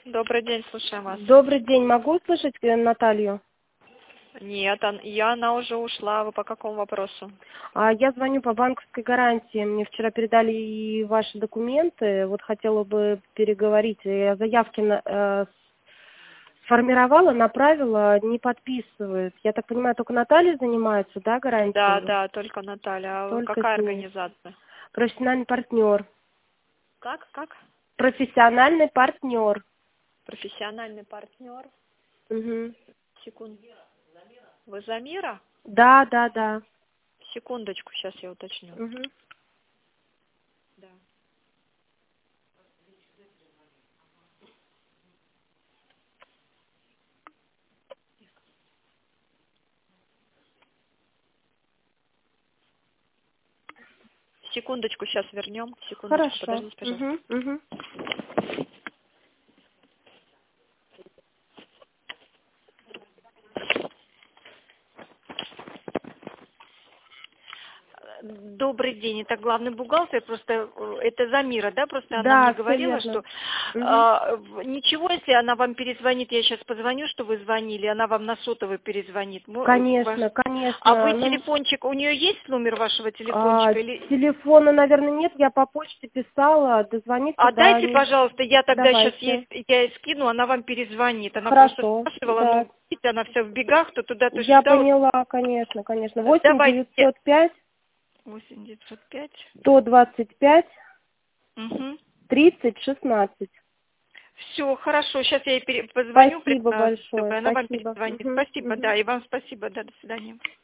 Добрый день, слушаем вас. Добрый день, могу услышать Наталью? Нет, она уже ушла. Вы по какому вопросу? Я звоню по банковской гарантии. Мне вчера передали и ваши документы. Вот хотела бы переговорить. Я заявки сформировала, направила, не подписывают. Я так понимаю, только Наталья занимается, да, гарантией? Да, только Наталья. А вы Только какая с ней. организация? Профессиональный партнер. Как? Профессиональный партнер. Профессиональный партнер. Угу. Секунду. Вы Замира? Да. Секундочку, сейчас я уточню. Угу. Да. Секундочку, сейчас вернем. Секундочку, Хорошо. подождите, пожалуйста. Угу. Добрый день, это главный бухгалтер, просто это Замира, да, просто она мне Да, все говорила, верно. что Угу. ничего, если она вам перезвонит, я сейчас позвоню, что вы звонили, она вам на сотовый перезвонит. Конечно. А вы Ну, телефончик, у нее есть номер вашего телефончика? телефона, наверное, нет. Я по почте писала. Дозвониться, А да. дайте, пожалуйста, я тогда сейчас Давайте. я ей скину, она вам перезвонит. Она просто Хорошо. спрашивала, Так. видите, она вся в бегах, то туда, то Я сюда. Вот, поняла, конечно. 8 давайте. 905 8 905. 125 Угу. 30 16. Все, хорошо. Сейчас я ей позвоню, Спасибо чтобы большое. она вам Спасибо. перезвонит. Угу. Спасибо, да, и вам спасибо, да, до свидания.